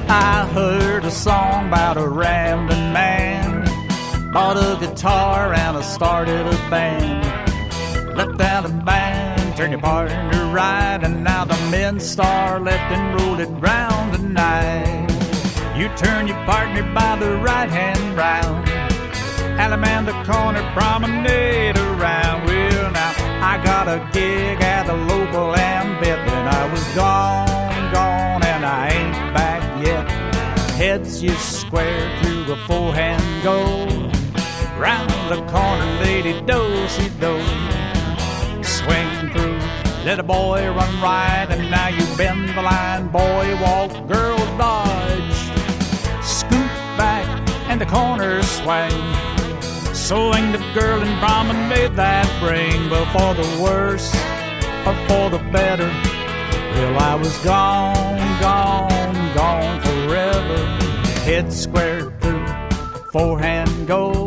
I heard a song about a rambling man, bought a guitar and I started a band. Left out a band, turn your partner right, and now the men star left and rolled it round tonight. You turn your partner by the right hand round, Allemande corner promenade around. Well, now I got a gig at the local ambit, and I was gone, and I ain't back yet. Heads you square through a forehand goal, round the corner, lady do-si-do. Swing through, let a boy run right, and now you bend the line, boy walk, girl dodge. Scoot back, and the corner swing. So ain't the girl and promenade that bring, but for the worse or for the better, well, I was gone forever. Head square through, forehand goal,